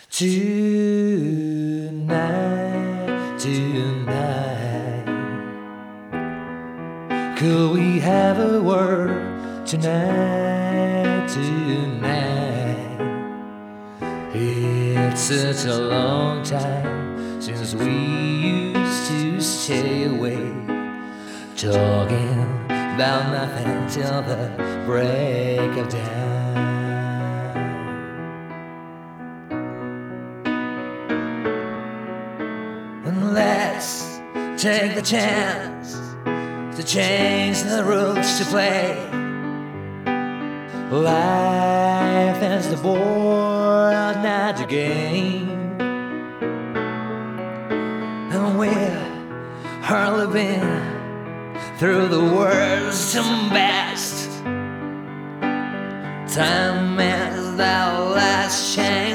Tonight, could we have a word tonight? It's such a long time since we used to stay awake, talking about nothing till the break of dawn. And let's take the chance to change the rules to play. Life is the board, not the game. And we're living through the worst and best. Time is our last chance.